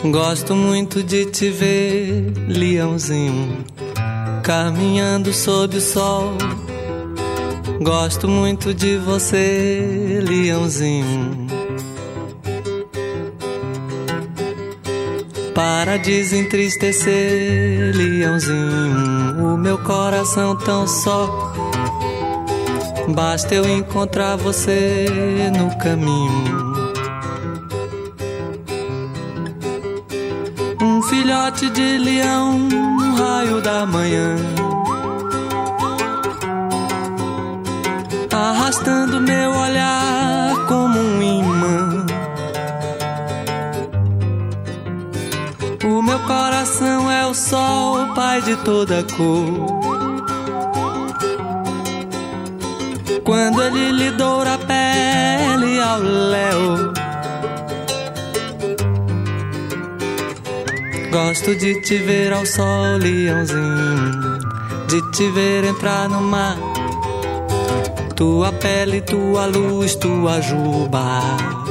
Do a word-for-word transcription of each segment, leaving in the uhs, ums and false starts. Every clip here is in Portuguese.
Gosto muito de te ver, leãozinho, caminhando sob o sol. Gosto muito de você, leãozinho. Para desentristecer, leãozinho, o meu coração tão só. Basta eu encontrar você no caminho. Um filhote de leão, um raio da manhã, arrastando meu olhar como um imã. O meu coração é o sol, pai de toda cor. Quando ele lhe doura a pele ao léu, gosto de te ver ao sol, leãozinho, de te ver entrar no mar. Tua pele, tua luz, tua juba.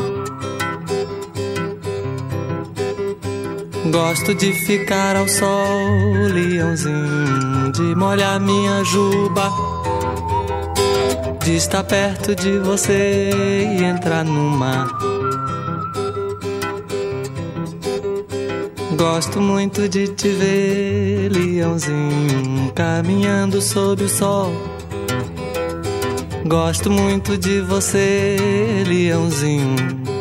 Gosto de ficar ao sol, leãozinho, de molhar minha juba, de estar perto de você e entrar no mar. Gosto muito de te ver, leãozinho, caminhando sob o sol. Gosto muito de você, leãozinho.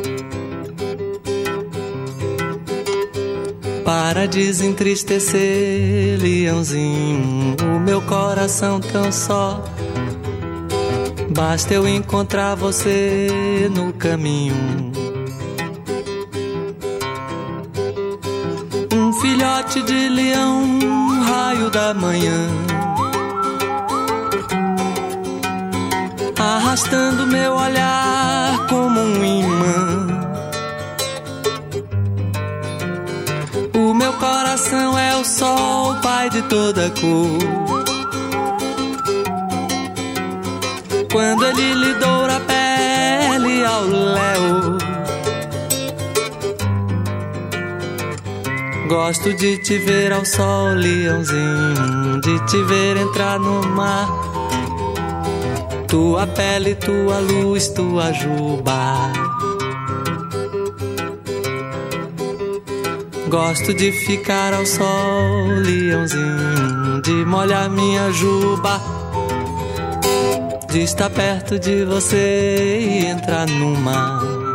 Para desentristecer, leãozinho, o meu coração tão só. Basta eu encontrar você no caminho. Um filhote de leão, um raio da manhã, arrastando meu olhar como um imã. O meu coração é o sol, pai de toda cor. Quando ele lhe doura a pele ao léu, gosto de te ver ao sol, leãozinho, de te ver entrar no mar. Tua pele, tua luz, tua juba. Gosto de ficar ao sol, leãozinho, de molhar minha juba, de estar perto de você e entrar no mar.